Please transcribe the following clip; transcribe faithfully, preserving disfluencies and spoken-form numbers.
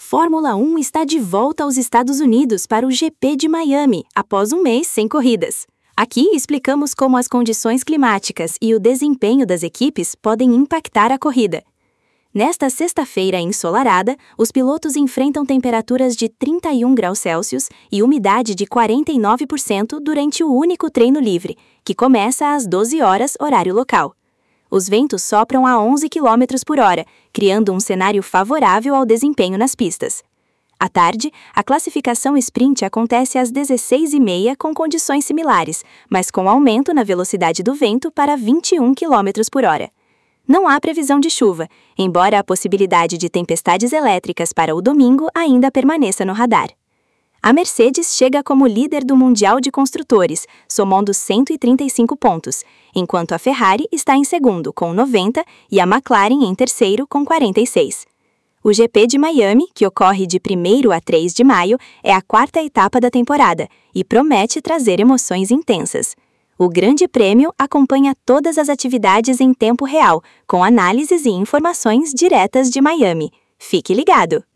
Fórmula um está de volta aos Estados Unidos para o G P de Miami, após um mês sem corridas. Aqui explicamos como as condições climáticas e o desempenho das equipes podem impactar a corrida. Nesta sexta-feira ensolarada, os pilotos enfrentam temperaturas de trinta e um graus Celsius e umidade de quarenta e nove por cento durante o único treino livre, que começa às doze horas, horário local. Os ventos sopram a onze quilômetros por hora, criando um cenário favorável ao desempenho nas pistas. À tarde, a classificação sprint acontece às dezesseis e meia com condições similares, mas com aumento na velocidade do vento para vinte e um quilômetros por hora. Não há previsão de chuva, embora a possibilidade de tempestades elétricas para o domingo ainda permaneça no radar. A Mercedes chega como líder do Mundial de Construtores, somando cento e trinta e cinco pontos, enquanto a Ferrari está em segundo, com noventa, e a McLaren em terceiro, com quarenta e seis. O G P de Miami, que ocorre de primeiro a três de maio, é a quarta etapa da temporada e promete trazer emoções intensas. O Grande Prêmio acompanha todas as atividades em tempo real, com análises e informações diretas de Miami. Fique ligado!